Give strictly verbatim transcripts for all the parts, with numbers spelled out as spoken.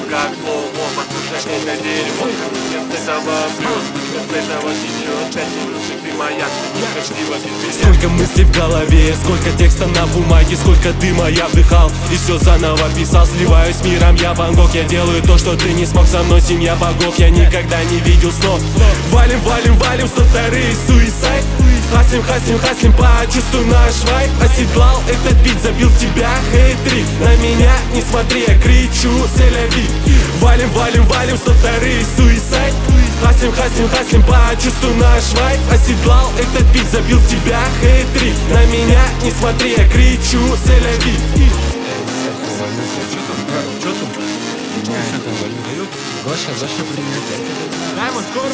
как слоумо, послушай это дерево. Вместо этого плюс, вместо этого течет пять минут, и ты моя, некрасиво без меня. Сколько мыслей в голове, сколько текста на бумаге, сколько дыма я вдыхал и все заново писал. Сливаюсь с миром, я Ван Гог, я делаю то, что ты не смог со мной, семья богов. Я никогда не видел снов. Валим, валим, валим, сто вторые суицид. Хаслим, хаслим, хаслим, почувствуй наш вайб. Оседлал этот бит, забил тебя хейтрик. На меня не смотри, я кричу селяви. Валим, валим, валим, сто вторые суицид. Хаслим, хаслим, хаслим, почувствуй наш вайб. Оседлал этот бит, забил тебя хейтрик. На меня не смотри, я кричу селяви. Что там? Что там валют? Гоша, Гоша, привет. Да, мы скоро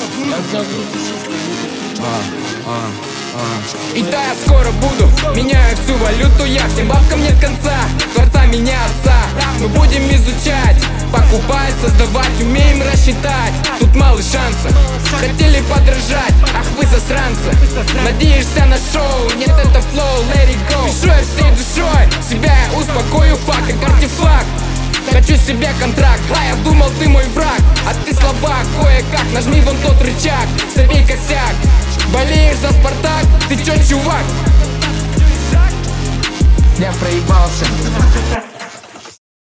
А, а, а. И да, я скоро буду, меняю всю валюту я. Всем бабкам нет конца, Творца меня отца. Мы будем изучать, покупать, создавать, умеем рассчитать. Тут мало шансов, хотели подражать, ах вы засранцы. Надеешься на шоу, нет это флоу, let it go. Пишу я всей душой, себя я успокою, факт как артефакт. Хочу себе контракт, а я думал ты мой враг. А ты слабак, кое-как, нажми вон тот рычаг. Забей косяк, болеешь за Спартак, ты чё, чувак? Я проебался.